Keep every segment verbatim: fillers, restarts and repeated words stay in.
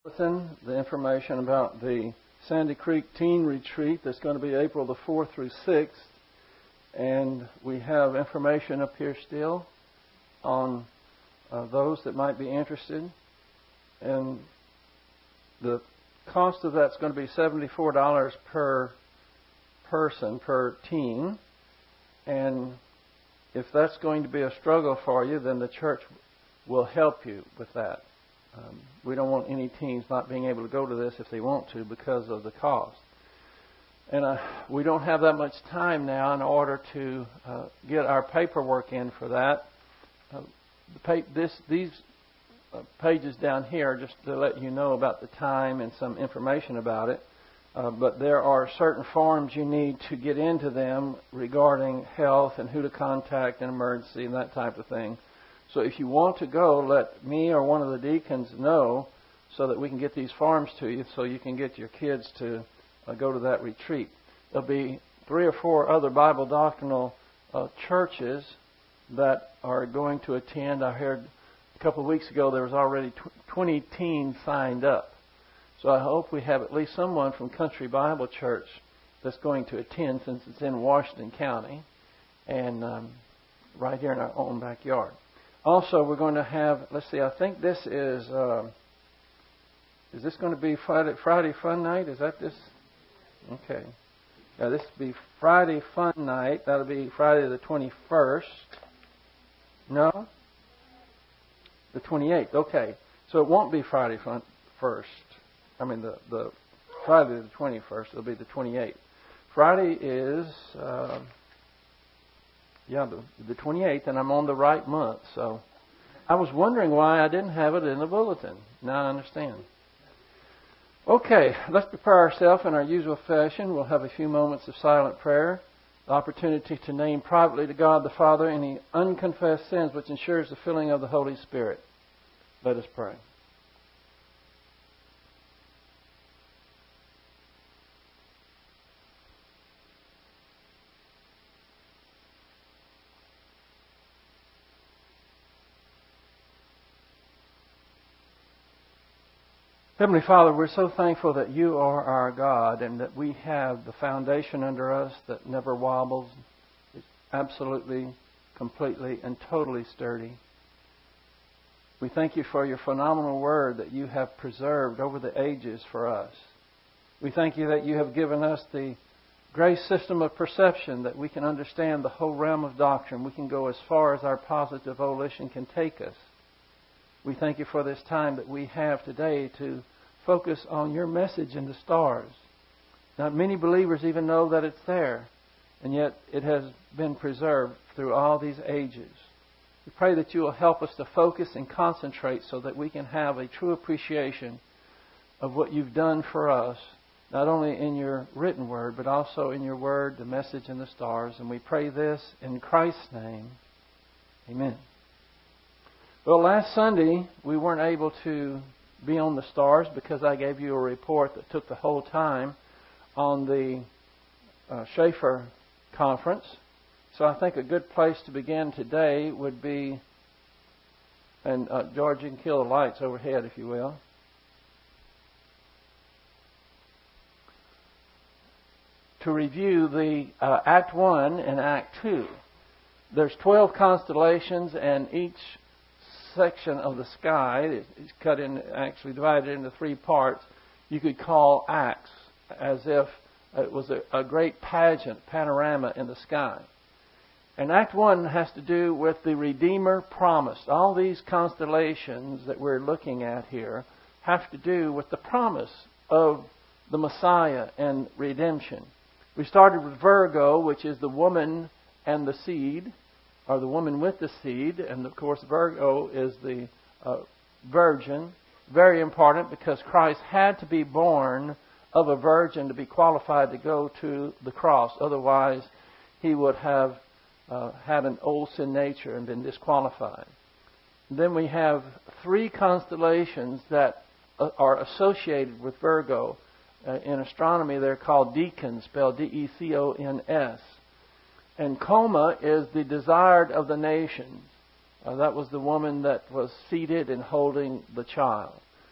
The information about the Sandy Creek Teen Retreat that's going to be April the fourth through sixth. And we have information up here still on uh, those that might be interested. And the cost of that's going to be seventy-four dollars per person, per teen. And if that's going to be a struggle for you, then the church will help you with that. Um, we don't want any teens not being able to go to this if they want to because of the cost. And uh, we don't have that much time now in order to uh, get our paperwork in for that. Uh, the pa- this, these uh, pages down here are just to let you know about the time and some information about it. Uh, but there are certain forms you need to get into them regarding health and who to contact in emergency and that type of thing. So if you want to go, let me or one of the deacons know so that we can get these forms to you so you can get your kids to uh, go to that retreat. There'll be three or four other Bible doctrinal uh, churches that are going to attend. I heard a couple of weeks ago there was already tw- twenty teens signed up. So I hope we have at least someone from Country Bible Church that's going to attend since it's in Washington County and um, right here in our own backyard. Also, we're going to have, let's see, I think this is, uh, is this going to be Friday, Friday Fun Night? Is that this? Okay. Now, this will be Friday Fun Night. That'll be Friday the twenty-first. No? The twenty-eighth. Okay. So it won't be Friday Fun First. I mean, the, the Friday the twenty-first. It'll be the twenty-eighth. Friday is... Uh, Yeah, the, the twenty-eighth, and I'm on the right month. So I was wondering why I didn't have it in the bulletin. Now I understand. Okay, let's prepare ourselves in our usual fashion. We'll have a few moments of silent prayer, the opportunity to name privately to God the Father any unconfessed sins which ensures the filling of the Holy Spirit. Let us pray. Heavenly Father, we're so thankful that you are our God and that we have the foundation under us that never wobbles. It's absolutely, completely, and totally sturdy. We thank you for your phenomenal word that you have preserved over the ages for us. We thank you that you have given us the grace system of perception that we can understand the whole realm of doctrine. We can go as far as our positive volition can take us. We thank you for this time that we have today to focus on your message in the stars. Not many believers even know that it's there, and yet it has been preserved through all these ages. We pray that you will help us to focus and concentrate so that we can have a true appreciation of what you've done for us, not only in your written word, but also in your word, the message in the stars. And we pray this in Christ's name. Amen. Well, last Sunday, we weren't able to be on the stars because I gave you a report that took the whole time on the uh, Schaefer conference. So I think a good place to begin today would be, and uh, George, you can kill the lights overhead if you will. To review the uh, Act one and Act two. There's twelve constellations, and each section of the sky is cut in, actually divided into three parts, you could call acts, as if it was a, a great pageant, panorama in the sky. And Act one has to do with the Redeemer promised. All these constellations that we're looking at here have to do with the promise of the Messiah and redemption. We started with Virgo, which is the woman and the seed, or the woman with the seed, and of course Virgo is the uh, virgin. Very important because Christ had to be born of a virgin to be qualified to go to the cross. Otherwise, he would have uh, had an old sin nature and been disqualified. Then we have three constellations that uh, are associated with Virgo. Uh, in astronomy, they're called decans, spelled D E C O N S. And Coma is the desired of the nations. Uh, that was the woman that was seated and holding the child.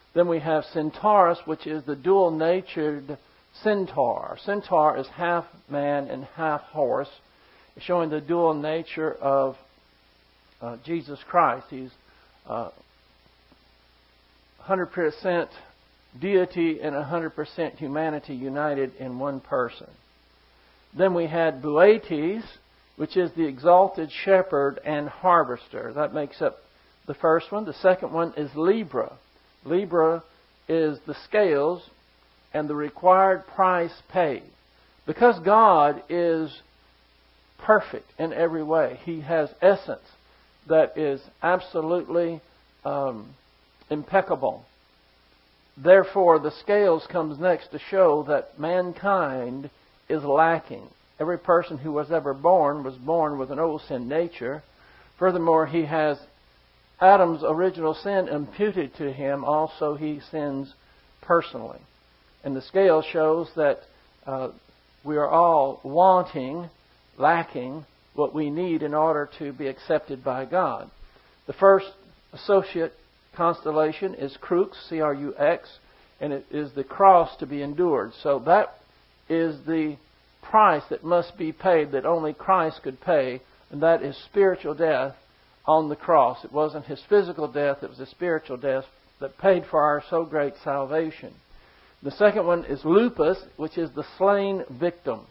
Then we have Centaurus, which is the dual-natured centaur. Centaur is half man and half horse, showing the dual nature of uh, Jesus Christ. He's uh, one hundred percent deity and one hundred percent humanity united in one person. Then we had Boetes, which is the exalted shepherd and harvester. That makes up the first one. The second one is Libra. Libra is the scales and the required price paid. Because God is perfect in every way, He has essence that is absolutely um, impeccable. Therefore, the scales comes next to show that mankind is lacking. Every person who was ever born was born with an old sin nature. Furthermore, he has Adam's original sin imputed to him. Also, he sins personally. And the scale shows that uh, we are all wanting, lacking what we need in order to be accepted by God. The first associate constellation is Crux, C R U X, and it is the cross to be endured. So that is the price that must be paid that only Christ could pay, and that is spiritual death on the cross. It wasn't His physical death, it was a spiritual death that paid for our so great salvation. The second one is Lupus, which is the slain victim,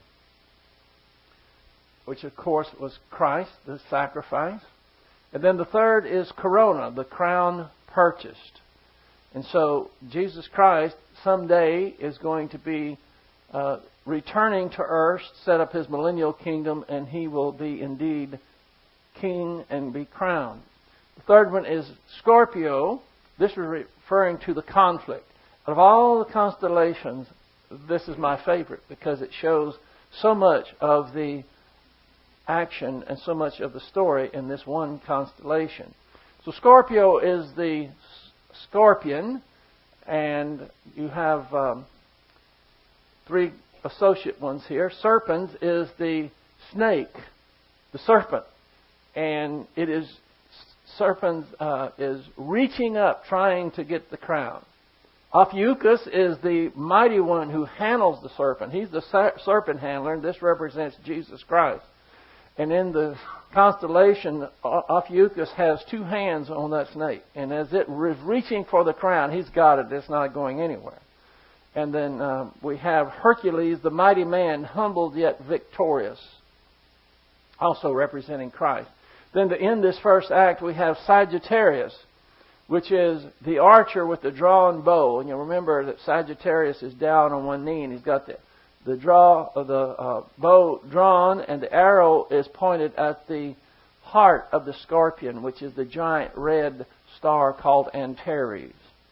which of course was Christ, the sacrifice. And then the third is Corona, the crown purchased. And so Jesus Christ someday is going to be uh, returning to earth, set up His millennial kingdom, and He will be indeed king and be crowned. The third one is Scorpio. This is referring to the conflict. Out of all the constellations, this is my favorite because it shows so much of the action and so much of the story in this one constellation. So Scorpio is the scorpion, and you have um, three associate ones here. Serpens is the snake, the serpent, and it is Serpens uh, is reaching up, trying to get the crown. Ophiuchus is the mighty one who handles the serpent. He's the serpent handler, and this represents Jesus Christ. And in the constellation, Ophiuchus has two hands on that snake. And as it is reaching for the crown, he's got it. It's not going anywhere. And then um, we have Hercules, the mighty man, humbled yet victorious, also representing Christ. Then to end this first act, we have Sagittarius, which is the archer with the drawn bow. And you remember that Sagittarius is down on one knee, and he's got the the draw of the uh, bow drawn, and the arrow is pointed at the heart of the scorpion, which is the giant red star called Antares.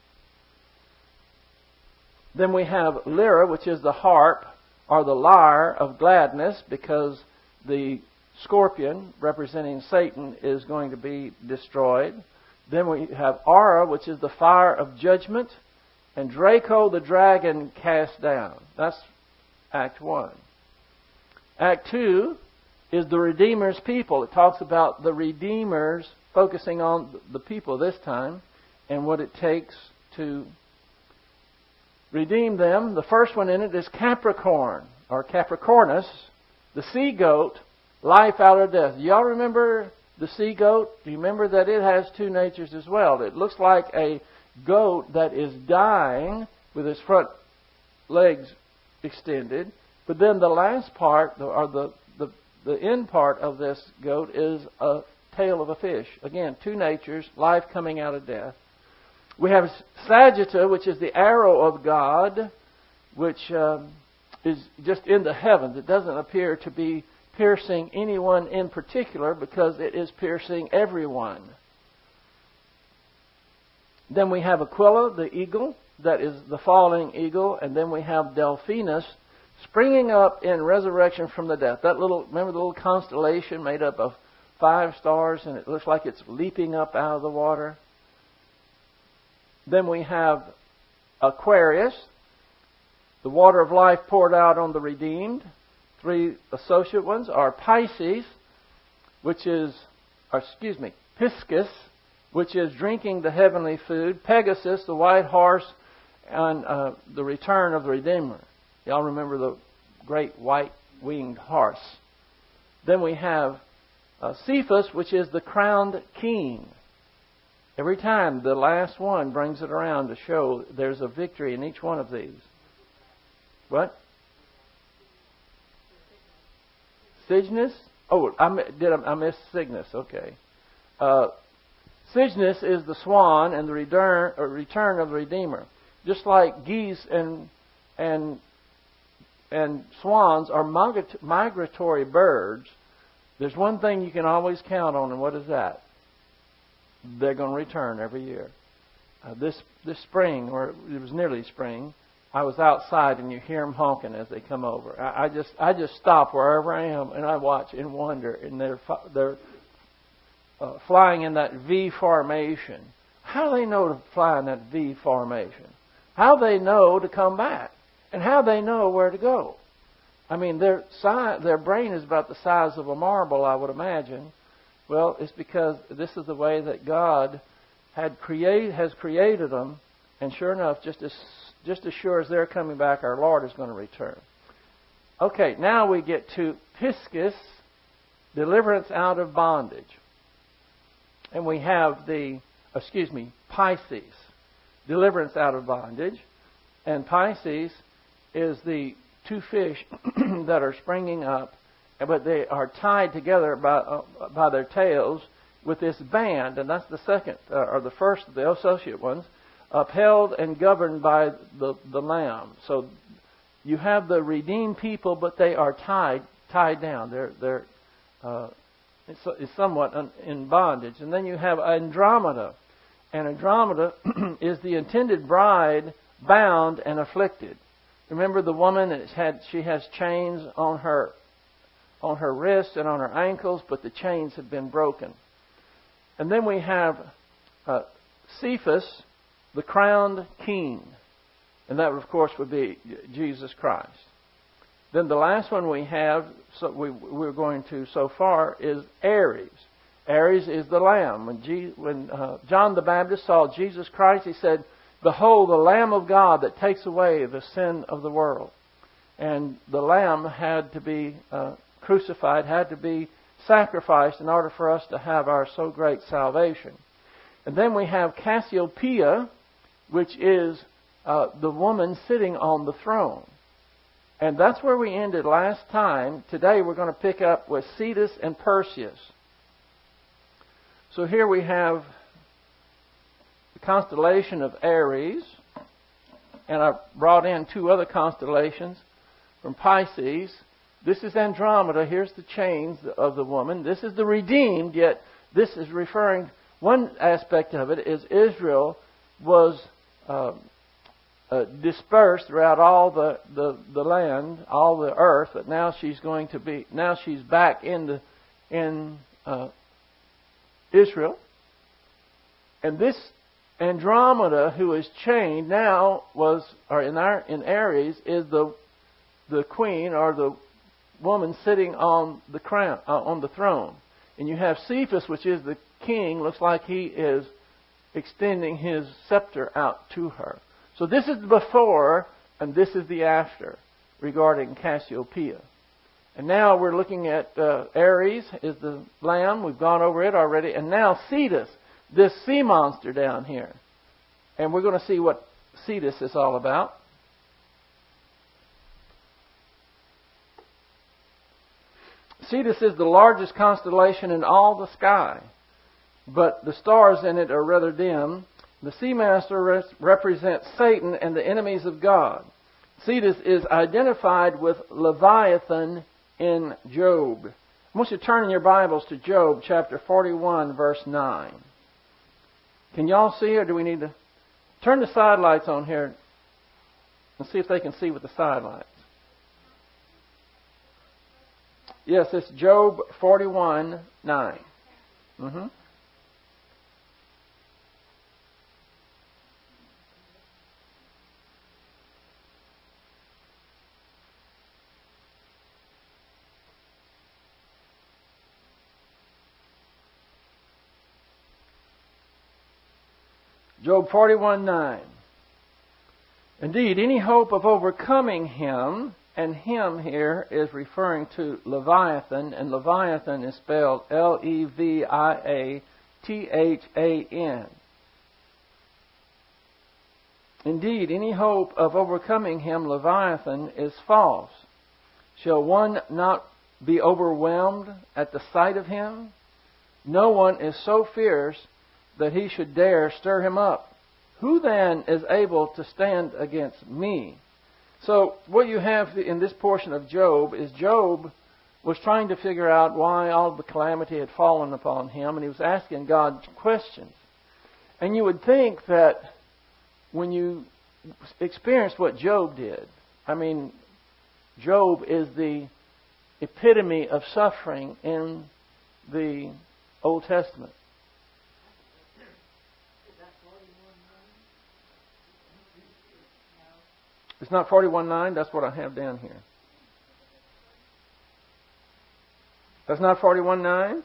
Then we have Lyra, which is the harp or the lyre of gladness, because the scorpion, representing Satan, is going to be destroyed. Then we have Aura, which is the fire of judgment, and Draco, the dragon, cast down. That's Act one. Act two is the Redeemer's people. It talks about the Redeemers, focusing on the people this time and what it takes to redeem them. The first one in it is Capricorn, or Capricornus, the sea goat, life out of death. Y'all remember the sea goat? Do you remember that it has two natures as well? It looks like a goat that is dying with its front legs extended, but then the last part, or the, the the end part of this goat, is a tail of a fish. Again, two natures, life coming out of death. We have Sagitta, which is the arrow of God, which um, is just in the heavens. It doesn't appear to be piercing anyone in particular, because it is piercing everyone. Then we have Aquila, the eagle, that is the falling eagle, and then we have Delphinus, springing up in resurrection from the death. That little, remember the little constellation made up of five stars, and it looks like it's leaping up out of the water. Then we have Aquarius, the water of life poured out on the redeemed. Three associate ones are Pisces, which is, or excuse me, Piscis, which is drinking the heavenly food. Pegasus, the white horse, and uh, the return of the Redeemer. Y'all remember the great white-winged horse. Then we have uh, Cephas, which is the crowned king. Every time the last one brings it around to show there's a victory in each one of these. What? Cygnus? Oh, I did I miss Cygnus? Okay. Uh, Cygnus is the swan and the return, or return of the Redeemer. Just like geese and and and swans are migratory birds, there's one thing you can always count on, and what is that? They're going to return every year. Uh, this this spring, or it was nearly spring, I was outside and you hear them honking as they come over. I, I just I just stop wherever I am and I watch and wonder, and they're they're uh, flying in that V formation. How do they know to fly in that V formation? How they know to come back, and how they know where to go. I mean, their size, their brain is about the size of a marble, I would imagine. Well, it's because this is the way that God had create has created them, and sure enough, just as just as sure as they're coming back, our Lord is going to return. Okay, now we get to Piscis, deliverance out of bondage, and we have the excuse me Pisces, deliverance out of bondage, and Pisces is the two fish that are springing up, but they are tied together by uh, by their tails with this band, and that's the second uh, or the first of the associate ones, upheld and governed by the the Lamb. So you have the redeemed people, but they are tied tied down. They're they're uh, it's, it's somewhat in bondage, and then you have Andromeda, and Andromeda is the intended bride, bound and afflicted. Remember the woman that had she has chains on her on her wrists and on her ankles, but the chains have been broken. And then we have uh, Cephas, the crowned king, and that of course would be Jesus Christ. Then the last one we have, so we, we're going to so far, is Aries. Aries is the Lamb. When, Je- when uh, John the Baptist saw Jesus Christ, he said, "Behold, the Lamb of God that takes away the sin of the world." And the Lamb had to be uh, crucified, had to be sacrificed in order for us to have our so great salvation. And then we have Cassiopeia, which is uh, the woman sitting on the throne. And that's where we ended last time. Today we're going to pick up with Cetus and Perseus. So here we have the constellation of Aries, and I've brought in two other constellations from Pisces. This is Andromeda. Here's the chains of the woman. This is the redeemed, yet this is referring, one aspect of it is Israel was uh, uh, dispersed throughout all the, the, the land, all the earth, but now she's going to be, now she's back in the, in uh, Israel. And this Andromeda, who is chained now, was, or in our in Aries, is the the queen or the woman sitting on the crown, uh, on the throne. And you have Cephas, which is the king. Looks like he is extending his scepter out to her. So this is the before, and this is the after regarding Cassiopeia. And now we're looking at uh, Aries is the lamb. We've gone over it already. And now Cetus, this sea monster down here. And we're going to see what Cetus is all about. Cetus is the largest constellation in all the sky, but the stars in it are rather dim. The sea monster res- represents Satan and the enemies of God. Cetus is identified with Leviathan in Job. I want you to turn in your Bibles to Job chapter forty-one, verse nine. Can y'all see, or do we need to turn the side lights on here and see if they can see with the side lights? Yes, it's Job forty-one, nine. Mm-hmm. Job forty-one nine. Indeed, any hope of overcoming him, and him here is referring to Leviathan, and Leviathan is spelled L E V I A T H A N. Indeed, any hope of overcoming him, Leviathan, is false. Shall one not be overwhelmed at the sight of him? No one is so fierce that he should dare stir him up. Who then is able to stand against me? So what you have in this portion of Job is Job was trying to figure out why all the calamity had fallen upon him, and he was asking God questions. And you would think that when you experience what Job did, I mean, Job is the epitome of suffering in the Old Testament. It's not forty-one nine. That's what I have down here. That's not forty-one nine?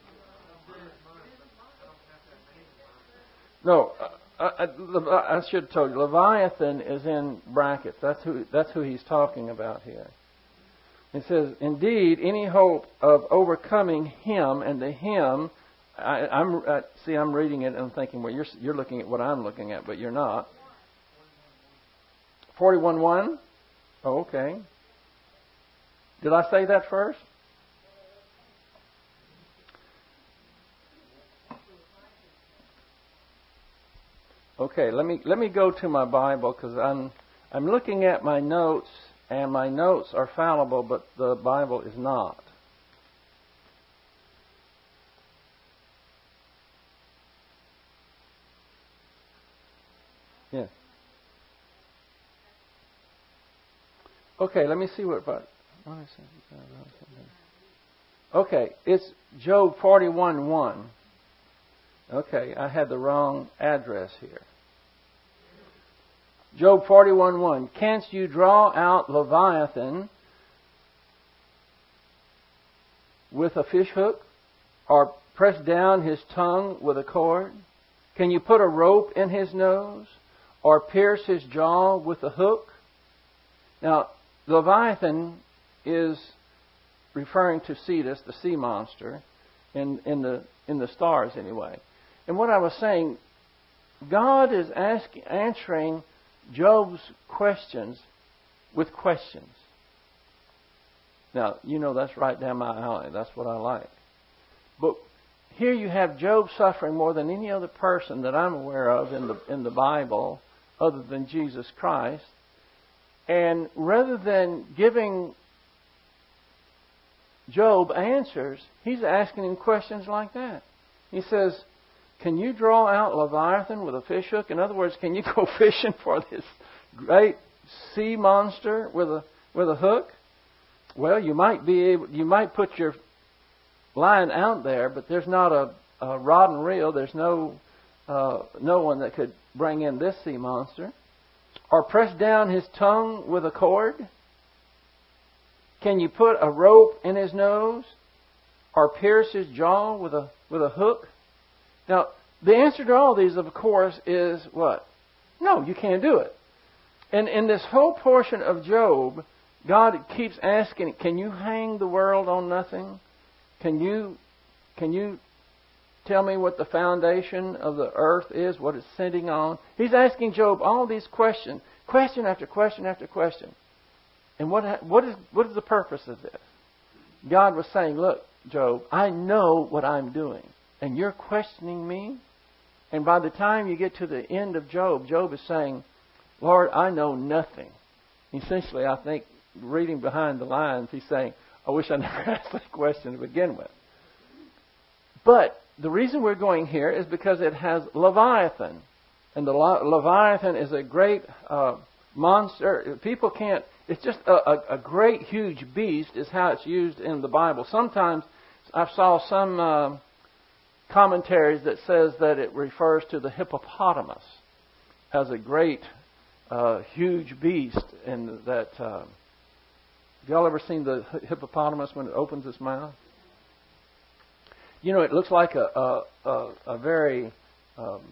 No, I, I, I should have told you. Leviathan is in brackets. That's who, that's who he's talking about here. It says, indeed, any hope of overcoming him, and the him, I, I'm I, see, I'm reading it and I'm thinking, well, you're you're looking at what I'm looking at, but you're not. forty-one one? Oh, okay. Did I say that first? Okay, let me let me go to my Bible, because I'm I'm looking at my notes, and my notes are fallible, but the Bible is not. Yeah. Okay, let me see what. Okay, it's Job forty-one one. Okay, I had the wrong address here. Job forty-one one. Canst you draw out Leviathan with a fish hook, or press down his tongue with a cord? Can you put a rope in his nose, or pierce his jaw with a hook? Now, Leviathan is referring to Cetus, the sea monster, in, in the in the stars anyway. And what I was saying, God is asking, answering Job's questions with questions. Now, you know that's right down my alley. That's what I like. But here you have Job suffering more than any other person that I'm aware of in the in the Bible other than Jesus Christ. And rather than giving Job answers, he's asking him questions like that. He says, can you draw out Leviathan with a fish hook? In other words, can you go fishing for this great sea monster with a with a hook? Well, you might be able, you might put your line out there, but there's not a, a rod and reel. There's no uh, no one that could bring in this sea monster. Or press down his tongue with a cord? Can you put a rope in his nose? Or pierce his jaw with a with a hook? Now, the answer to all these, of course, is what? No, you can't do it. And in this whole portion of Job, God keeps asking, can you hang the world on nothing? Can you can you tell me what the foundation of the earth is, what it's sitting on? He's asking Job all these questions, question after question after question. And what what is what is the purpose of this? God was saying, look, Job, I know what I'm doing, and you're questioning me? And by the time you get to the end of Job, Job is saying, Lord, I know nothing. Essentially, I think, reading behind the lines, he's saying, I wish I never asked that question to begin with. But the reason we're going here is because it has Leviathan. And the Leviathan is a great uh, monster. People can't... It's just a, a, a great, huge beast is how it's used in the Bible. Sometimes I saw some uh, commentaries that says that it refers to the hippopotamus as a great, uh, huge beast. And that... Uh, have y'all ever seen the hippopotamus when it opens its mouth? You know, it looks like a a, a, a very um,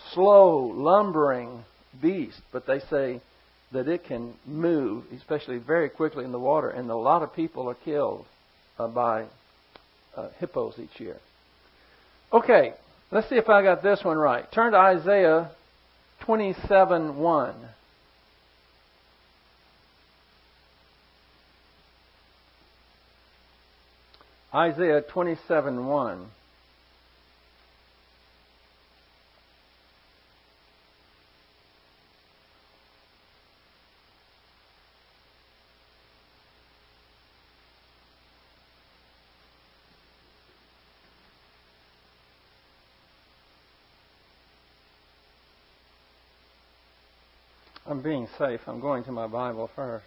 slow, lumbering beast, but they say that it can move, especially very quickly in the water, and a lot of people are killed uh, by uh, hippos each year. Okay, let's see if I got this one right. Turn to Isaiah twenty-seven one. Isaiah twenty-seven one. I'm being safe. I'm going to my Bible first.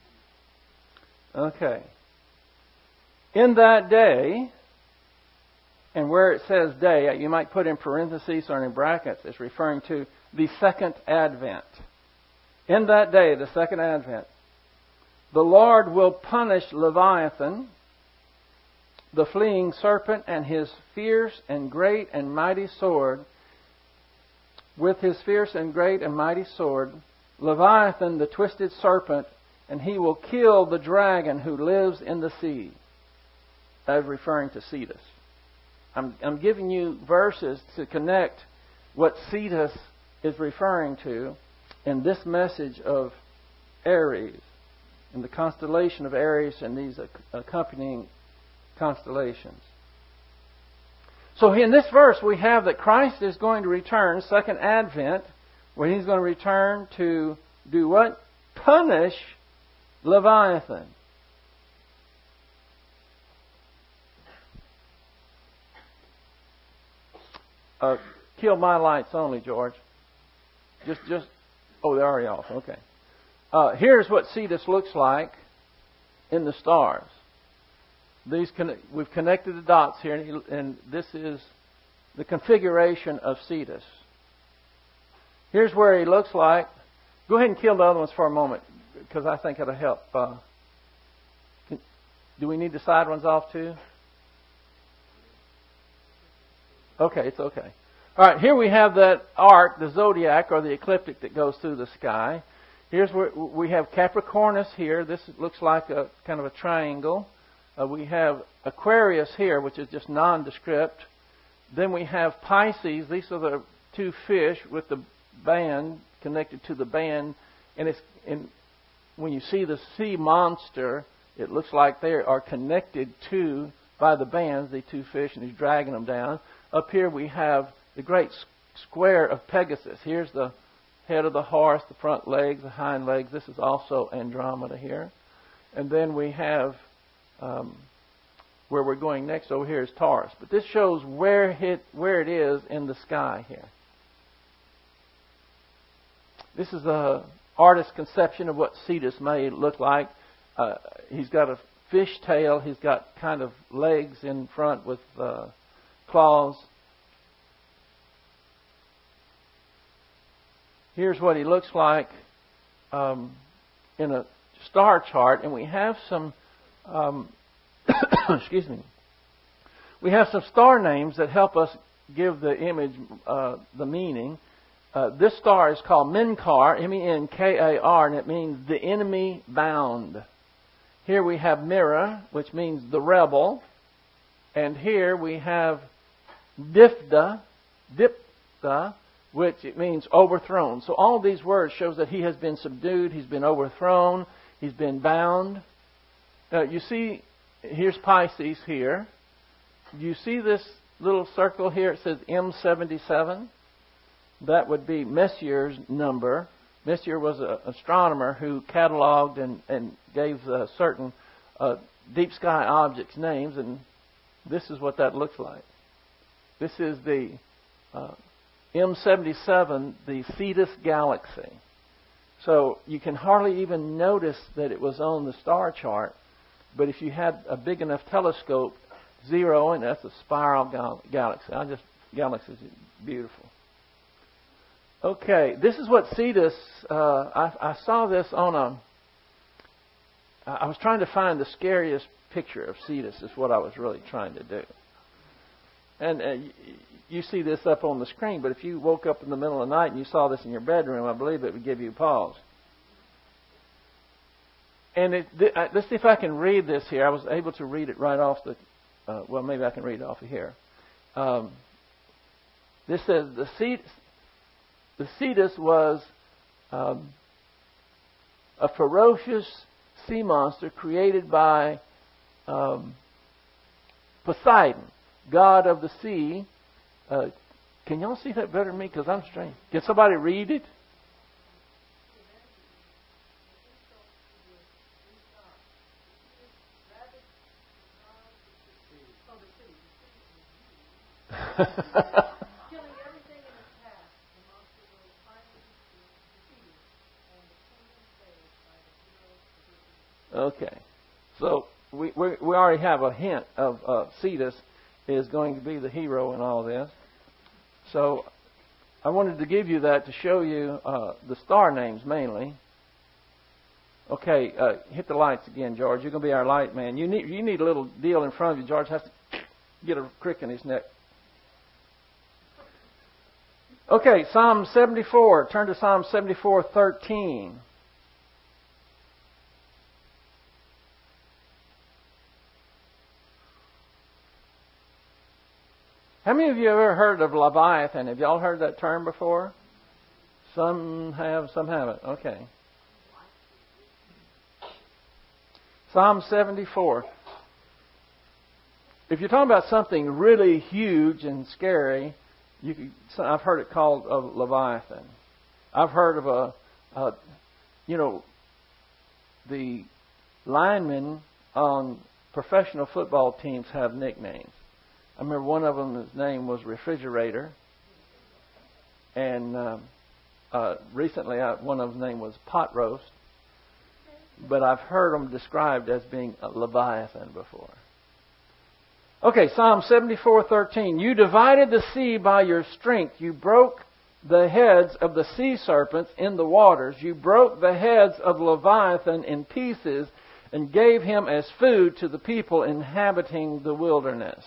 Okay. In that day, and where it says day, you might put in parentheses or in brackets, it's referring to the second advent. In that day, the second advent, the Lord will punish Leviathan, the fleeing serpent, and his fierce and great and mighty sword. With his fierce and great and mighty sword, Leviathan, the twisted serpent, and he will kill the dragon who lives in the sea. That is referring to Cetus. I'm, I'm giving you verses to connect what Cetus is referring to in this message of Aries, in the constellation of Aries and these accompanying constellations. So in this verse we have that Christ is going to return, second advent, where He's going to return to do what? Punish Leviathan. Uh, kill my lights only, George. Just, just. Oh, they're already off. Okay. Uh, here's what Cetus looks like in the stars. These con- we've connected the dots here, and, he, and this is the configuration of Cetus. Here's where he looks like. Go ahead and kill the other ones for a moment, because I think it'll help. Uh, can, do we need the side ones off too? Okay, it's okay. All right, here we have that arc, the zodiac or the ecliptic that goes through the sky. Here's where we have Capricornus here. This looks like a kind of a triangle. Uh, we have Aquarius here, which is just nondescript. Then we have Pisces. These are the two fish with the band connected to the band, and it's and when you see the sea monster, it looks like they are connected to by the bands, the two fish, and he's dragging them down. Up here we have the great square of Pegasus. Here's the head of the horse, the front legs, the hind legs. This is also Andromeda here, and then we have um, where we're going next over here is Taurus. But this shows where it where it is in the sky here. This is the artist's conception of what Cetus may look like. Uh, he's got a fish tail. He's got kind of legs in front with uh, claws. Here's what he looks like um, in a star chart, and we have some. Um, excuse me. We have some star names that help us give the image uh, the meaning. Uh, this star is called Menkar, M E N K A R, and it means the enemy bound. Here we have Mira, which means the rebel. And here we have Dipta, Dipta, which it means overthrown. So all these words shows that he has been subdued, he's been overthrown, he's been bound. Now you see, here's Pisces here. You see this little circle here? It says M seventy-seven. That would be Messier's number. Messier was an astronomer who cataloged and, and gave uh, certain uh, deep sky objects names, and this is what that looks like. This is the uh, M seventy-seven, the Cetus galaxy. So you can hardly even notice that it was on the star chart, but if you had a big enough telescope, zero, and that's a spiral gal- galaxy. I just galaxy is beautiful. Okay, this is what Cetus, uh, I, I saw this on a, I was trying to find the scariest picture of Cetus is what I was really trying to do. and uh, you see this up on the screen, but if you woke up in the middle of the night and you saw this in your bedroom, I believe it would give you pause. And it, th- uh, let's see if I can read this here. I was able to read it right off the, uh, well, maybe I can read it off of here. Um, this says, the Cetus, the Cetus was um, a ferocious sea monster created by um, Poseidon, god of the sea. Uh, can y'all see that better than me? Because I'm strange. Can somebody read it? Okay, so we, we we already have a hint of uh, Cetus is going to be the hero in all this. So I wanted to give you that to show you uh, the star names mainly. Okay, uh, hit the lights again, George. You're going to be our light man. You need you need a little deal in front of you. George has to get a crick in his neck. Okay, Psalm seventy-four. Turn to Psalm seventy-four, thirteen. How many of you have ever heard of Leviathan? Have y'all heard that term before? Some have, some haven't. Okay. Psalm seventy-four. If you're talking about something really huge and scary, you could, I've heard it called a Leviathan. I've heard of a, a, you know, the linemen on professional football teams have nicknames. I remember one of them, his name was Refrigerator. And um, uh, recently I, one of them's name was Pot Roast. But I've heard them described as being a Leviathan before. Okay, Psalm seventy-four, thirteen. You divided the sea by your strength. You broke the heads of the sea serpents in the waters. You broke the heads of Leviathan in pieces and gave him as food to the people inhabiting the wilderness.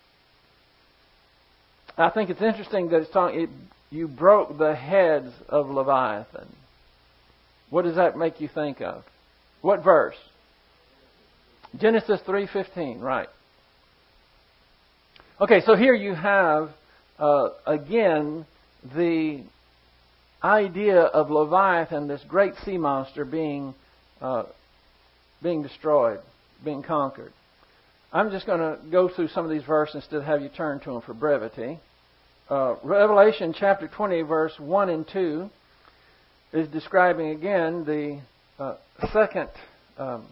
I think it's interesting that it's talking, it, you broke the heads of Leviathan. What does that make you think of? What verse? Genesis three fifteen, right. Okay, so here you have, uh, again, the idea of Leviathan, this great sea monster, being uh, being destroyed, being conquered. I'm just going to go through some of these verses instead of have you turn to them for brevity. Uh, Revelation chapter twenty, verse one and two is describing again the uh, second um,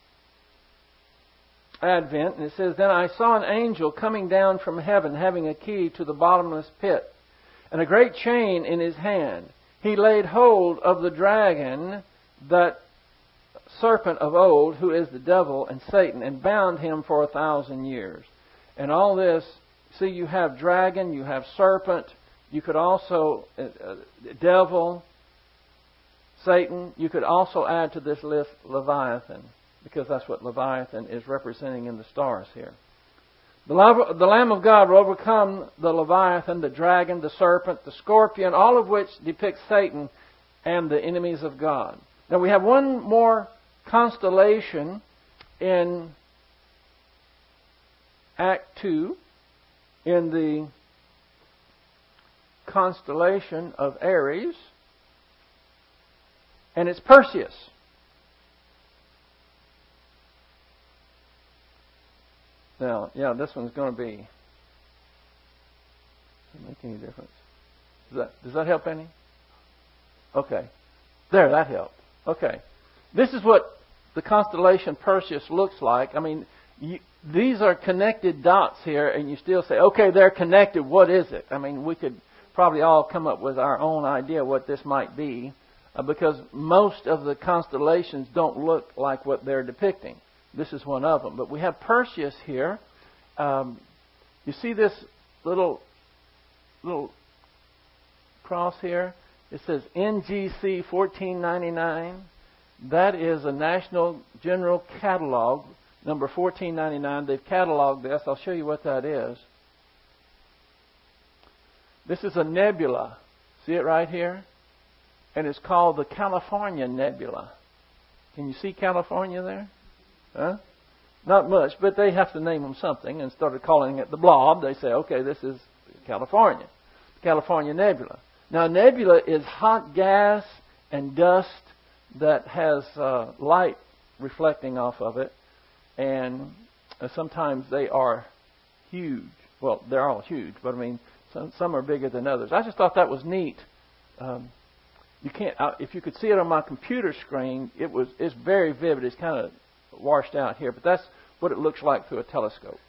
advent. And it says, Then I saw an angel coming down from heaven, having a key to the bottomless pit, and a great chain in his hand. He laid hold of the dragon, that serpent of old, who is the devil and Satan, and bound him for a thousand years. And all this, see, you have dragon, you have serpent, you could also, uh, uh, devil, Satan, you could also add to this list Leviathan, because that's what Leviathan is representing in the stars here. The Lamb of God will overcome the Leviathan, the dragon, the serpent, the scorpion, all of which depicts Satan and the enemies of God. Now we have one more constellation in Act two, in the constellation of Aries, and it's Perseus. Now, yeah, this one's going to be, doesn't make any difference. Does that, does that help any? Okay. There, that helped. Okay. This is what the constellation Perseus looks like. I mean, you, these are connected dots here, and you still say, okay, they're connected. What is it? I mean, we could probably all come up with our own idea what this might be, uh, because most of the constellations don't look like what they're depicting. This is one of them. But we have Perseus here. Um, you see this little little cross here? It says N G C fourteen ninety-nine. That is a National General Catalog, number fourteen ninety-nine. They've cataloged this. I'll show you what that is. This is a nebula. See it right here? And it's called the California Nebula. Can you see California there? Huh? Not much, but they have to name them something. And started calling it the blob. They say, okay, this is California. The California Nebula. Now, nebula is hot gas and dust that has uh, light reflecting off of it. And uh, sometimes they are huge. Well, they're all huge, but I mean, some, some are bigger than others. I just thought that was neat. Um, you can't. Uh, if you could see it on my computer screen, it was. It's very vivid. It's kind of washed out here, but that's what it looks like through a telescope.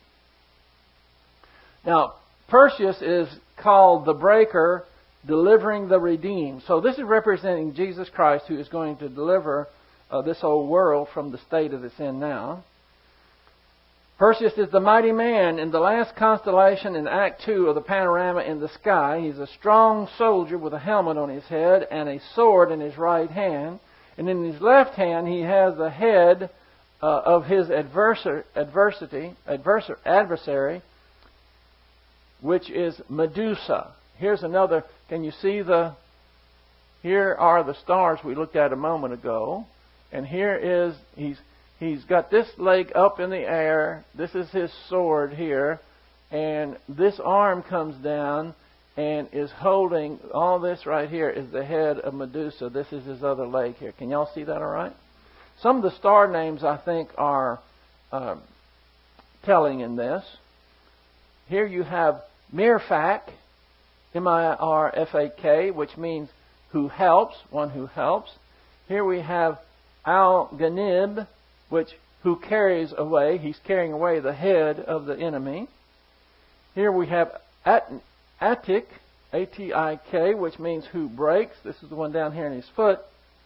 Now, Perseus is called the breaker, delivering the redeemed. So this is representing Jesus Christ, who is going to deliver uh, this whole world from the state that it's in now. Perseus is the mighty man in the last constellation in Act two of the panorama in the sky. He's a strong soldier with a helmet on his head and a sword in his right hand. And in his left hand he has the head uh, of his adversar- adversity, adversar- adversary, which is Medusa. Here's another. Can you see the... Here are the stars we looked at a moment ago. And here is... He's He's got this leg up in the air. This is his sword here. And this arm comes down and is holding... All this right here is the head of Medusa. This is his other leg here. Can y'all see that all right? Some of the star names, I think, are uh, telling in this. Here you have Mirfak, M I R F A K, which means who helps, one who helps. Here we have Al-Ghanib, which who carries away. He's carrying away the head of the enemy. Here we have At, Atik, A T I K, which means who breaks. This is the one down here in his foot.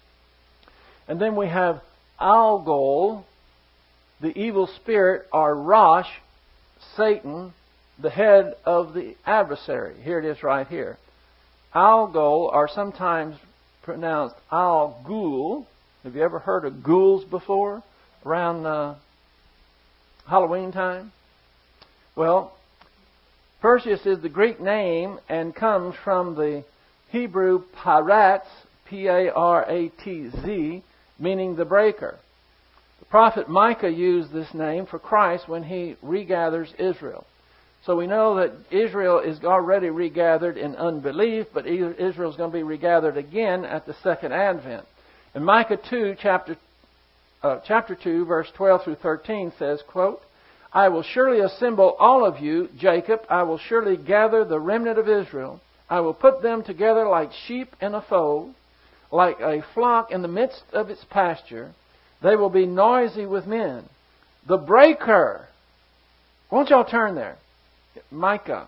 And then we have Algol, the evil spirit, or Rosh, Satan, the head of the adversary. Here it is right here. Algol, or sometimes pronounced Al-Ghul. Have you ever heard of ghouls before? Around uh, Halloween time? Well, Perseus is the Greek name and comes from the Hebrew paratz, P A R A T Z, meaning the breaker. The prophet Micah used this name for Christ when he regathers Israel. So we know that Israel is already regathered in unbelief, but Israel is going to be regathered again at the second advent. In Micah two, chapter Uh, chapter two, verse twelve through thirteen says, quote, I will surely assemble all of you, Jacob. I will surely gather the remnant of Israel. I will put them together like sheep in a fold, like a flock in the midst of its pasture. They will be noisy with men. The breaker. Won't y'all turn there? Micah.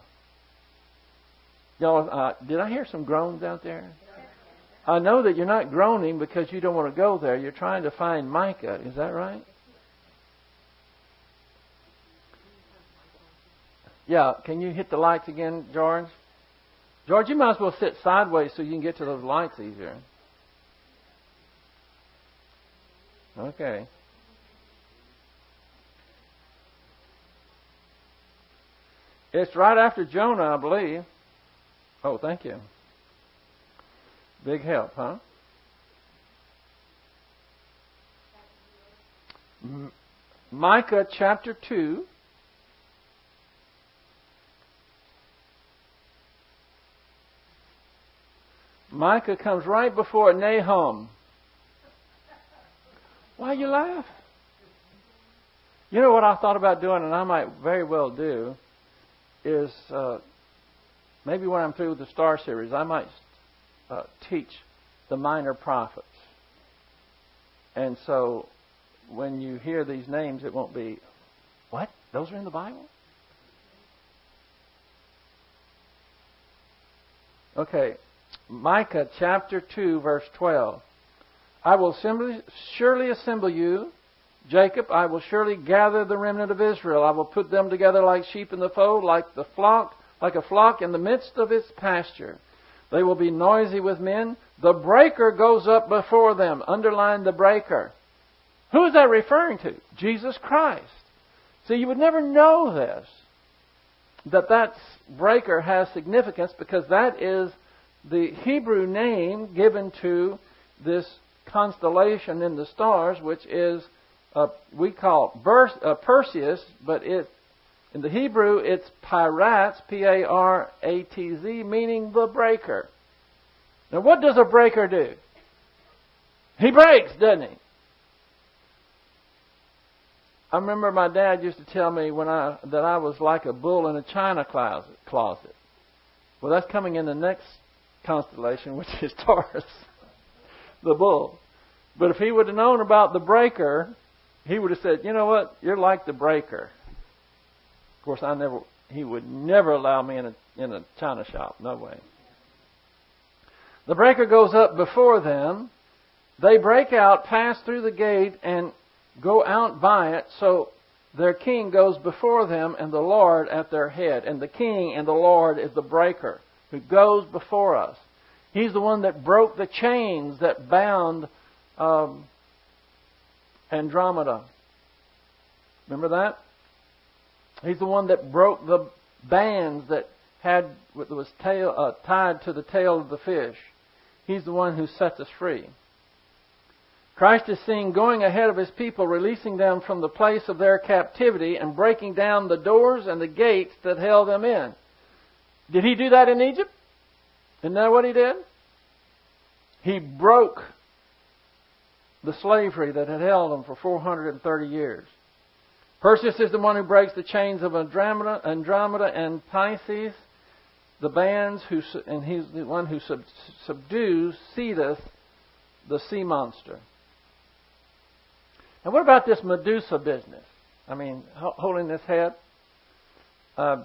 Y'all, uh, did I hear some groans out there? I know that you're not groaning because you don't want to go there. You're trying to find Micah. Is that right? Yeah. Can you hit the lights again, George? George, you might as well sit sideways so you can get to those lights easier. Okay. It's right after Jonah, I believe. Oh, thank you. Big help, huh? M- Micah chapter two. Micah comes right before Nahum. Why you laugh? You know what I thought about doing, and I might very well do, is uh, maybe when I'm through with the Star Series, I might Uh, teach the minor prophets. And so when you hear these names, it won't be, what? Those are in the Bible? Okay. Micah chapter two, verse twelve. I will assembly, surely assemble you, Jacob. I will surely gather the remnant of Israel. I will put them together like sheep in the fold, like the flock, like a flock in the midst of its pasture. They will be noisy with men. The breaker goes up before them. Underline the breaker. Who is that referring to? Jesus Christ. See, you would never know this that that breaker has significance because that is the Hebrew name given to this constellation in the stars, which is uh, we call Ber- uh, Perseus, but it in the Hebrew it's Paratz, P A R A T Z, meaning the breaker. Now, what does a breaker do? He breaks, doesn't he? I remember my dad used to tell me when I that I was like a bull in a china closet. closet. Well, that's coming in the next constellation, which is Taurus, the bull. But if he would have known about the breaker, he would have said, "You know what? You're like the breaker." Of course, I never. He would never allow me in a in a china shop. No way. The breaker goes up before them. They break out, pass through the gate, and go out by it. So their king goes before them, and the Lord at their head. And the king and the Lord is the breaker who goes before us. He's the one that broke the chains that bound um, Andromeda. Remember that? He's the one that broke the bands that had that was tail, uh, tied to the tail of the fish. He's the one who sets us free. Christ is seen going ahead of His people, releasing them from the place of their captivity and breaking down the doors and the gates that held them in. Did He do that in Egypt? Isn't that what He did? He broke the slavery that had held them for four hundred thirty years. Perseus is the one who breaks the chains of Andromeda, Andromeda and Pisces, the bands, who, and He's the one who sub, subdues Cetus, the sea monster. And what about this Medusa business? I mean, holding this head. Uh,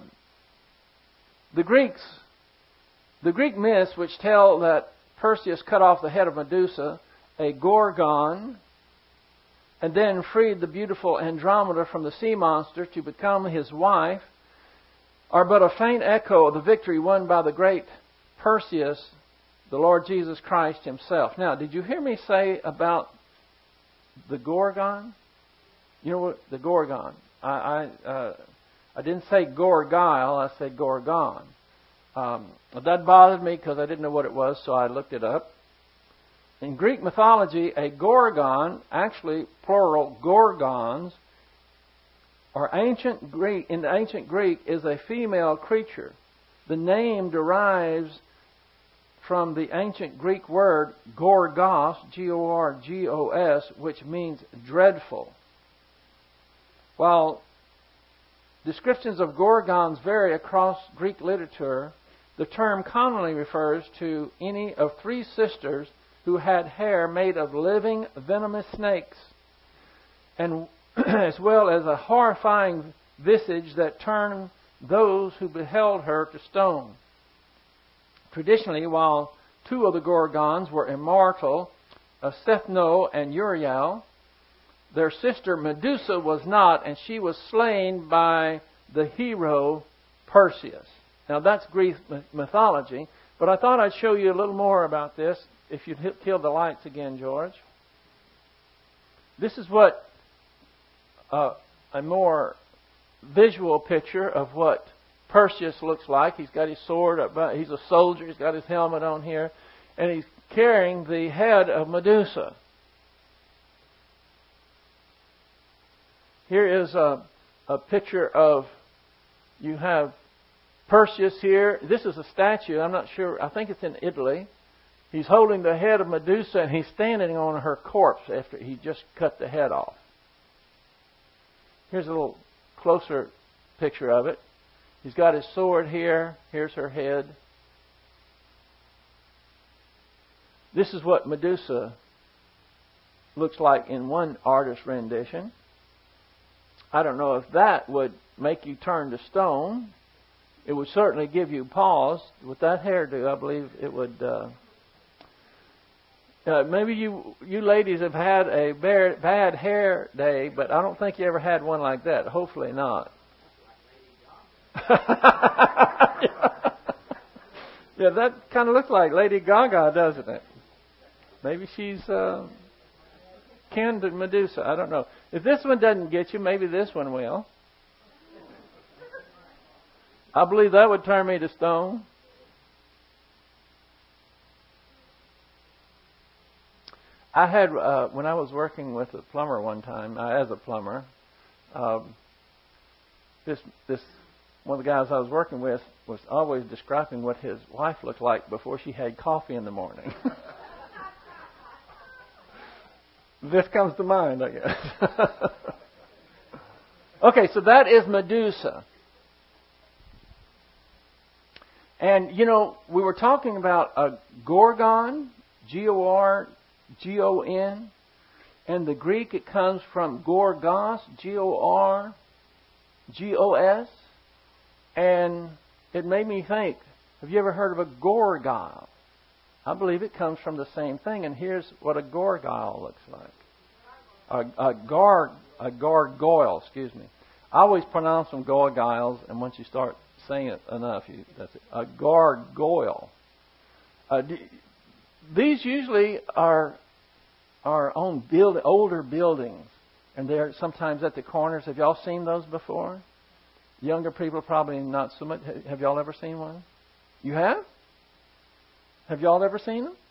the Greeks, the Greek myths which tell that Perseus cut off the head of Medusa, a gorgon, and then freed the beautiful Andromeda from the sea monster to become his wife, are but a faint echo of the victory won by the great Perseus, the Lord Jesus Christ Himself. Now, did you hear me say about the Gorgon? You know what? The Gorgon. I I, uh, I didn't say Gorgile, I said Gorgon. Um, that bothered me because I didn't know what it was, so I looked it up. In Greek mythology, a Gorgon, actually plural Gorgons, or ancient Greek, in the ancient Greek, is a female creature. The name derives from the ancient Greek word gorgos, G O R G O S, which means dreadful. While descriptions of gorgons vary across Greek literature, the term commonly refers to any of three sisters who had hair made of living venomous snakes, and as well as a horrifying visage that turned those who beheld her to stone. Traditionally, while two of the Gorgons were immortal, Sethno and Uriel, their sister Medusa was not, and she was slain by the hero Perseus. Now that's Greek mythology, but I thought I'd show you a little more about this. If you'd kill the lights again, George. This is what uh, a more visual picture of what Perseus looks like. He's got his sword up, he's a soldier, he's got his helmet on here, and he's carrying the head of Medusa. Here is a, a picture of, you have Perseus here. This is a statue, I'm not sure, I think it's in Italy. He's holding the head of Medusa and he's standing on her corpse after he just cut the head off. Here's a little closer picture of it. He's got his sword here. Here's her head. This is what Medusa looks like in one artist's rendition. I don't know if that would make you turn to stone. It would certainly give you pause. With that hairdo, I believe it would... Uh, Uh, maybe you you ladies have had a bad, bad hair day, but I don't think you ever had one like that. Hopefully not. Yeah, that kind of looks like Lady Gaga, doesn't it? Maybe she's uh, kin to Medusa. I don't know. If this one doesn't get you, maybe this one will. I believe that would turn me to stone. I had, uh, when I was working with a plumber one time, uh, as a plumber, um, this this one of the guys I was working with was always describing what his wife looked like before she had coffee in the morning. This comes to mind, I guess. Okay, so that is Medusa. And, you know, we were talking about a Gorgon, G O R G O N. In the Greek, it comes from Gorgos, G O R G O S. And it made me think, have you ever heard of a Gorgile? I believe it comes from the same thing. And here's what a Gorgile looks like. A, a, gar, a gargoyle, excuse me. I always pronounce them gargoyles, and once you start saying it enough, you, that's it. A gargoyle. Uh, these usually are are on build, older buildings, and they're sometimes at the corners. Have y'all seen those before? Younger people probably not so much. Have y'all ever seen one? You have? Have y'all ever seen them?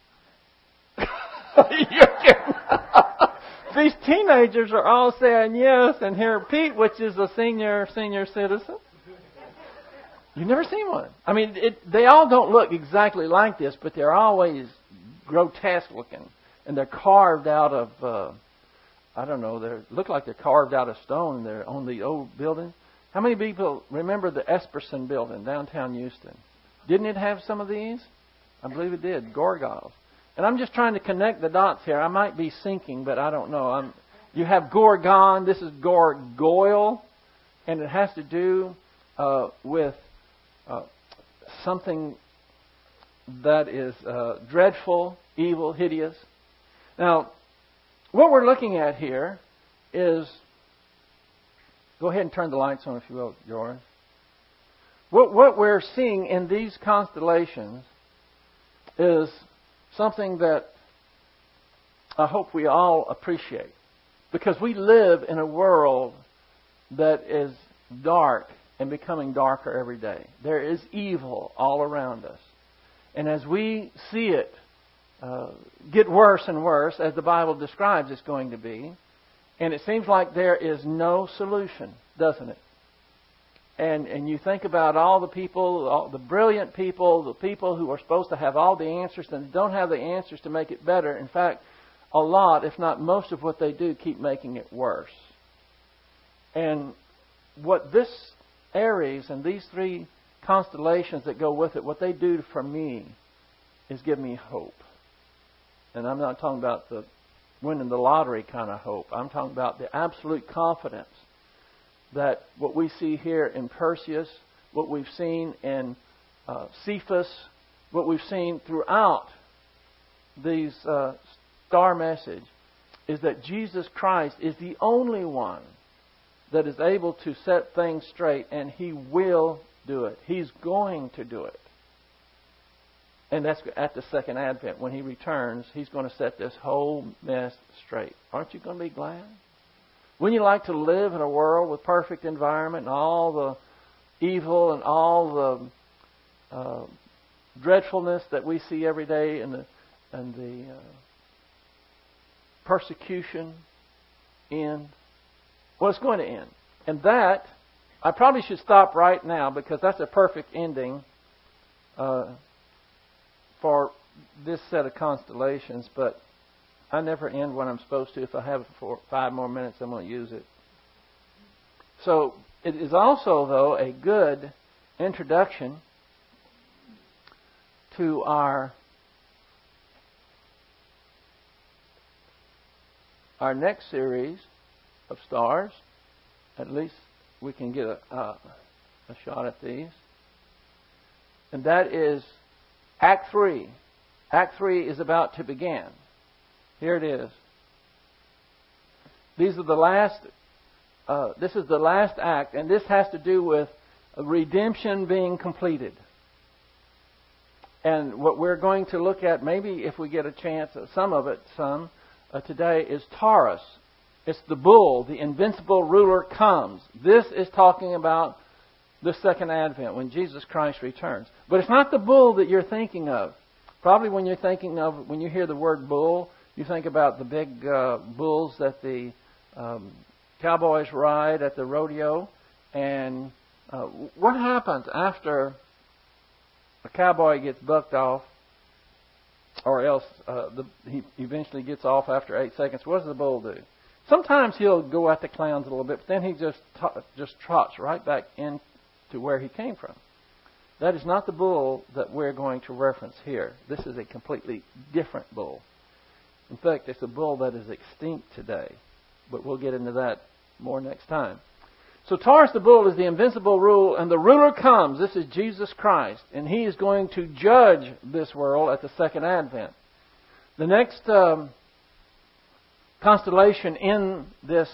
You're kidding. These teenagers are all saying yes, and here Pete, which is a senior senior citizen. You've never seen one. I mean, it, they all don't look exactly like this, but they're always grotesque looking, and they're carved out of, uh, I don't know, they look like they're carved out of stone. They're on the old building. How many people remember the Esperson building downtown Houston? Didn't it have some of these? I believe it did, gargoyles. And I'm just trying to connect the dots here. I might be sinking, but I don't know. I'm, you have Gorgon. This is gargoyle, and it has to do uh, with uh, something that is uh, dreadful, evil, hideous. Now, what we're looking at here is, go ahead and turn the lights on if you will, George. What, what we're seeing in these constellations is something that I hope we all appreciate. Because we live in a world that is dark and becoming darker every day. There is evil all around us. And as we see it uh, get worse and worse, as the Bible describes it's going to be, and it seems like there is no solution, doesn't it? And and you think about all the people, all the brilliant people, the people who are supposed to have all the answers and don't have the answers to make it better. In fact, a lot, if not most of what they do, keep making it worse. And what this Aries and these three constellations that go with it, what they do for me is give me hope. And I'm not talking about the winning the lottery kind of hope. I'm talking about the absolute confidence that what we see here in Perseus, what we've seen in uh, Cephas, what we've seen throughout these uh, star message, is that Jesus Christ is the only one that is able to set things straight, and He will do it. He's going to do it. And that's at the second advent. When He returns, He's going to set this whole mess straight. Aren't you going to be glad? Wouldn't you like to live in a world with perfect environment and all the evil and all the uh, dreadfulness that we see every day and the, and the uh, persecution end? Well, it's going to end. And that, I probably should stop right now because that's a perfect ending uh, for this set of constellations, but I never end when I'm supposed to. If I have it for five more minutes, I'm going to use it. So it is also, though, a good introduction to our our next series of stars. At least we can get a, a, a shot at these. And that is Act three. Act three is about to begin. Here it is. These are the last. Uh, this is the last act, and this has to do with redemption being completed. And what we're going to look at, maybe if we get a chance, some of it, some uh, today, is Taurus. It's the bull, the invincible ruler comes. This is talking about the second advent, when Jesus Christ returns. But it's not the bull that you're thinking of. Probably when you're thinking of, when you hear the word bull, you think about the big uh, bulls that the um, cowboys ride at the rodeo. And uh, what happens after a cowboy gets bucked off, or else uh, the, he eventually gets off after eight seconds? What does the bull do? Sometimes he'll go at the clowns a little bit, but then he just t- just trots right back into where he came from. That is not the bull that we're going to reference here. This is a completely different bull. In fact, it's a bull that is extinct today. But we'll get into that more next time. So Taurus the bull is the invincible rule, and the ruler comes. This is Jesus Christ, and He is going to judge this world at the second advent. The next um, constellation in this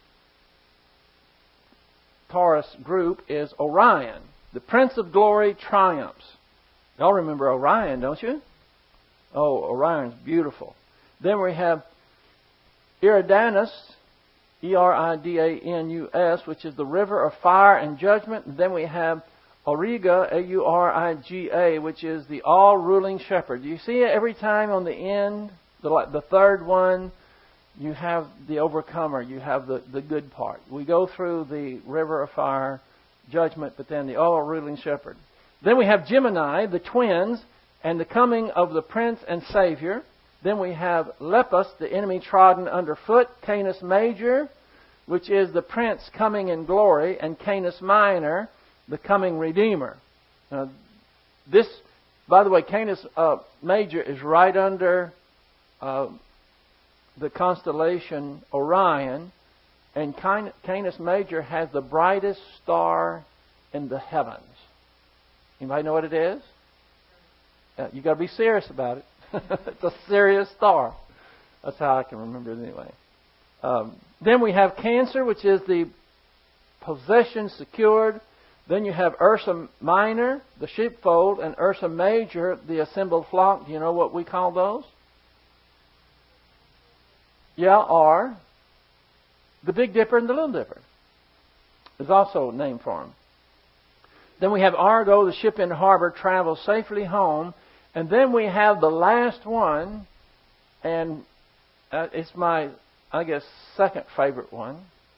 Taurus group is Orion. The Prince of Glory triumphs. Y'all remember Orion, don't you? Oh, Orion's beautiful. Then we have Eridanus, E R I D A N U S, which is the river of fire and judgment. And then we have Auriga, A U R I G A, which is the all-ruling shepherd. You see it every time on the end, the, the third one, you have the overcomer, you have the, the good part. We go through the river of fire, judgment, but then the all-ruling shepherd. Then we have Gemini, the twins, and the coming of the Prince and Savior. Then we have Lepus, the enemy trodden underfoot, Canis Major, which is the Prince coming in glory, and Canis Minor, the coming Redeemer. Now, this, by the way, Canis uh, Major is right under uh, the constellation Orion, and Canis Major has the brightest star in the heavens. Anybody know what it is? Uh, you got to be serious about it. It's a serious star. That's how I can remember it anyway. Um, then we have Cancer, which is the possession secured. Then you have Ursa Minor, the sheepfold, and Ursa Major, the assembled flock. Do you know what we call those? Yeah, or the Big Dipper and the Little Dipper. There's also a name for them. Then we have Argo, the ship in harbor, travels safely home. And then we have the last one, and uh, it's my, I guess, second favorite one.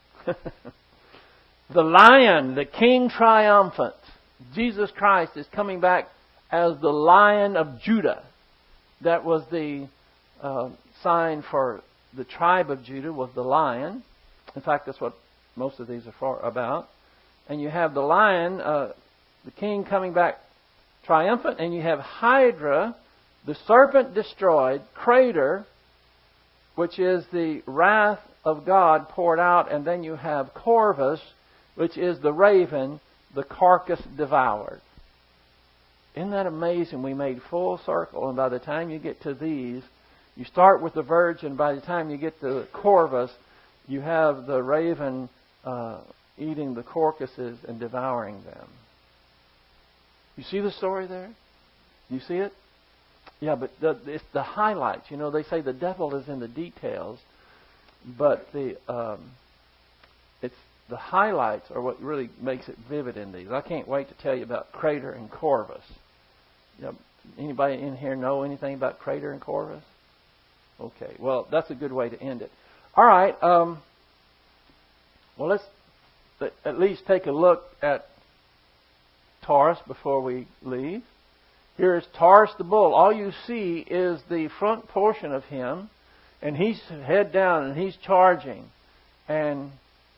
The Lion, the King Triumphant. Jesus Christ is coming back as the Lion of Judah. That was the uh, sign for the tribe of Judah, was the lion. In fact, that's what most of these are for, about. And you have the lion, uh, the king coming back triumphant, and you have Hydra, the serpent destroyed, Crater, which is the wrath of God poured out, and then you have Corvus, which is the raven, the carcass devoured. Isn't that amazing? We made full circle, and by the time you get to these, you start with the virgin, by the time you get to Corvus, you have the raven uh, eating the carcasses and devouring them. You see the story there? You see it? Yeah, but the, it's the highlights. You know, they say the devil is in the details, but the um, it's the highlights are what really makes it vivid in these. I can't wait to tell you about Crater and Corvus. You know, anybody in here know anything about Crater and Corvus? Okay, well, that's a good way to end it. All right. Um, well, let's at least take a look at Taurus before we leave. Here is Taurus the bull. All you see is the front portion of him, and he's head down and he's charging. And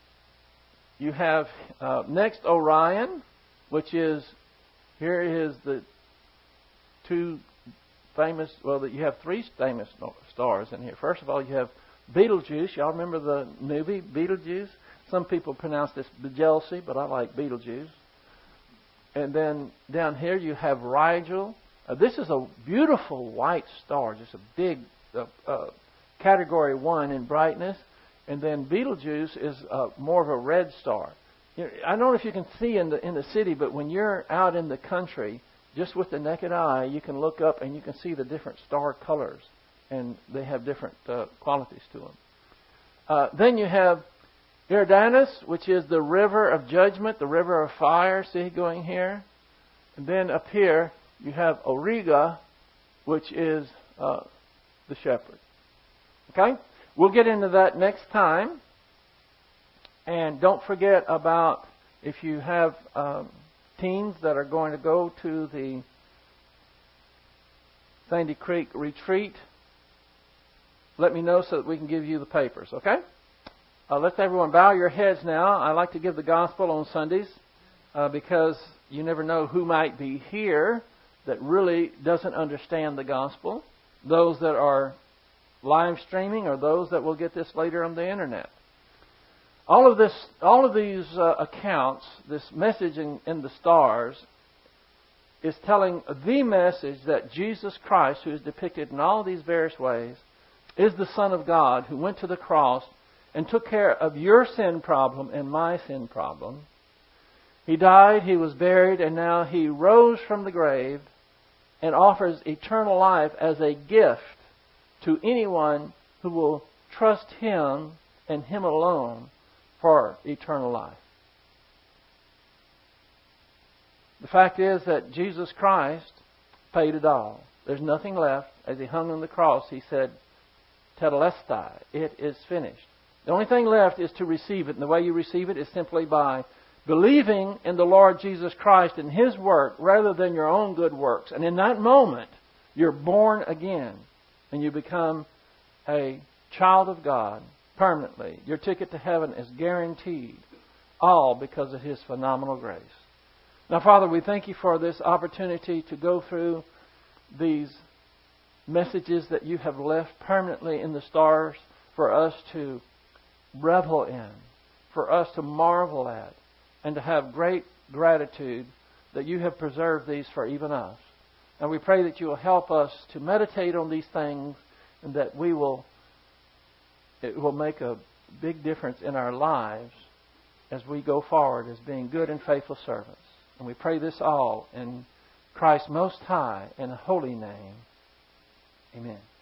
you have uh, next Orion, which is, here is the two famous, well, you have three famous stars in here. First of all, you have Betelgeuse. Y'all remember the movie Beetlejuice? Some people pronounce this Bejelsi, but I like Beetlejuice. And then down here you have Rigel. Uh, this is a beautiful white star, just a big uh, uh, category one in brightness. And then Betelgeuse is uh, more of a red star. You know, I don't know if you can see in the in the city, but when you're out in the country, just with the naked eye, you can look up and you can see the different star colors, and they have different uh, qualities to them. Uh, then you have Eridanus, which is the river of judgment, the river of fire. See, going here. And then up here, you have Auriga, which is uh, the shepherd. Okay? We'll get into that next time. And don't forget about, if you have um, teens that are going to go to the Sandy Creek retreat, let me know so that we can give you the papers, okay? Uh, let's everyone bow your heads now. I like to give the gospel on Sundays uh, because you never know who might be here that really doesn't understand the gospel. Those that are live streaming or those that will get this later on the internet. All of this, all of these uh, accounts, this message in, in the stars, is telling the message that Jesus Christ, who is depicted in all these various ways, is the Son of God who went to the cross and took care of your sin problem and my sin problem. He died, He was buried, and now He rose from the grave and offers eternal life as a gift to anyone who will trust Him and Him alone for eternal life. The fact is that Jesus Christ paid it all. There's nothing left. As He hung on the cross, He said, Tetelestai, it is finished. The only thing left is to receive it. And the way you receive it is simply by believing in the Lord Jesus Christ and His work rather than your own good works. And in that moment, you're born again. And you become a child of God permanently. Your ticket to heaven is guaranteed. All because of His phenomenal grace. Now, Father, we thank You for this opportunity to go through these messages that You have left permanently in the stars for us to revel in, for us to marvel at, and to have great gratitude that You have preserved these for even us. And we pray that You will help us to meditate on these things and that we will, it will make a big difference in our lives as we go forward as being good and faithful servants. And we pray this all in Christ's most high and holy name. Amen.